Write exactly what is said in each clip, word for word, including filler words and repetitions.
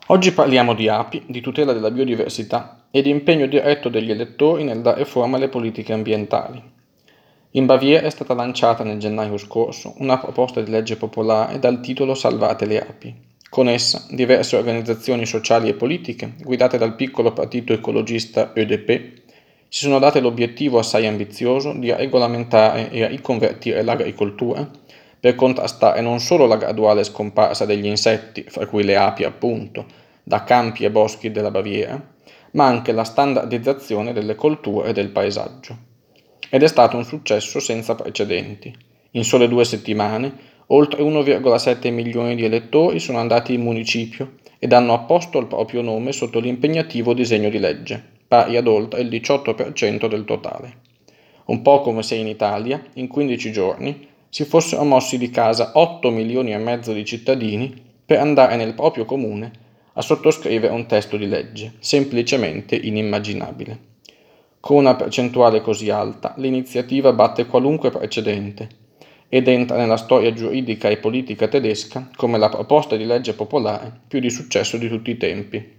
Oggi parliamo di api, di tutela della biodiversità e di impegno diretto degli elettori nel dare forma alle politiche ambientali. In Baviera è stata lanciata nel gennaio scorso una proposta di legge popolare dal titolo Salvate le api. Con essa diverse organizzazioni sociali e politiche, guidate dal piccolo partito ecologista E D P, si sono date l'obiettivo assai ambizioso di regolamentare e riconvertire l'agricoltura per contrastare non solo la graduale scomparsa degli insetti, fra cui le api appunto, da campi e boschi della Baviera, ma anche la standardizzazione delle colture e del paesaggio. Ed è stato un successo senza precedenti. In sole due settimane, oltre uno virgola sette milioni di elettori sono andati in municipio ed hanno apposto il proprio nome sotto l'impegnativo disegno di legge, pari ad oltre il diciotto per cento del totale. Un po' come se in Italia, in quindici giorni, si fossero mossi di casa otto milioni e mezzo di cittadini per andare nel proprio comune a sottoscrivere un testo di legge, semplicemente inimmaginabile. Con una percentuale così alta, l'iniziativa batte qualunque precedente ed entra nella storia giuridica e politica tedesca come la proposta di legge popolare più di successo di tutti i tempi.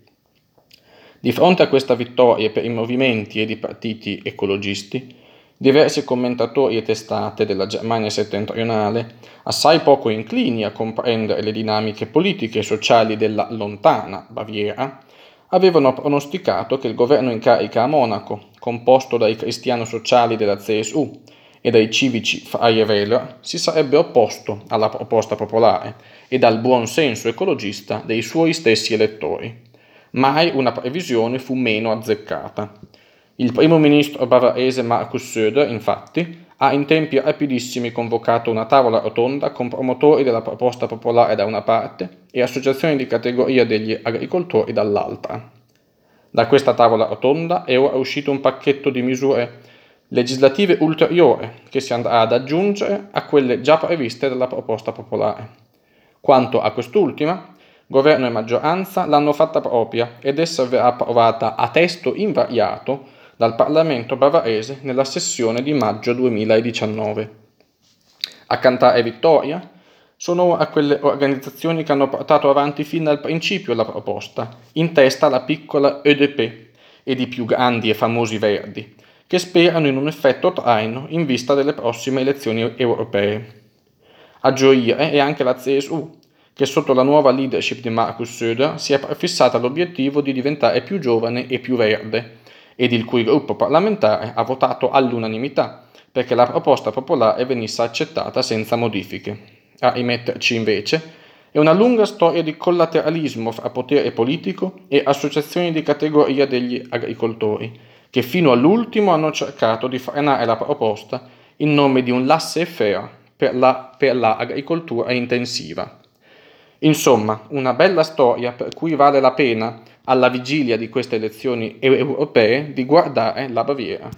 Di fronte a questa vittoria per i movimenti ed i partiti ecologisti, diversi commentatori e testate della Germania settentrionale, assai poco inclini a comprendere le dinamiche politiche e sociali della lontana Baviera, avevano pronosticato che il governo in carica a Monaco, composto dai cristiano-sociali della C S U e dai civici Freie Wähler, si sarebbe opposto alla proposta popolare e al buon senso ecologista dei suoi stessi elettori. Mai una previsione fu meno azzeccata. Il primo ministro bavarese Markus Söder, infatti, ha in tempi rapidissimi convocato una tavola rotonda con promotori della proposta popolare da una parte e associazioni di categoria degli agricoltori dall'altra. Da questa tavola rotonda è ora uscito un pacchetto di misure legislative ulteriore che si andrà ad aggiungere a quelle già previste dalla proposta popolare. Quanto a quest'ultima, governo e maggioranza l'hanno fatta propria ed essa verrà approvata a testo invariato dal Parlamento bavarese nella sessione di maggio duemiladiciannove. A cantare vittoria sono ora quelle organizzazioni che hanno portato avanti fin dal principio la proposta, in testa la piccola E D P ed i più grandi e famosi Verdi, che sperano in un effetto traino in vista delle prossime elezioni europee. A gioire è anche la C S U, che sotto la nuova leadership di Markus Söder si è prefissata l'obiettivo di diventare più giovane e più verde, ed il cui gruppo parlamentare ha votato all'unanimità perché la proposta popolare venisse accettata senza modifiche. A rimetterci invece è una lunga storia di collateralismo fra potere politico e associazioni di categoria degli agricoltori, che fino all'ultimo hanno cercato di frenare la proposta in nome di un laissez-faire per la, per la agricoltura intensiva. Insomma, una bella storia per cui vale la pena, alla vigilia di queste elezioni europee, di guardare la Baviera.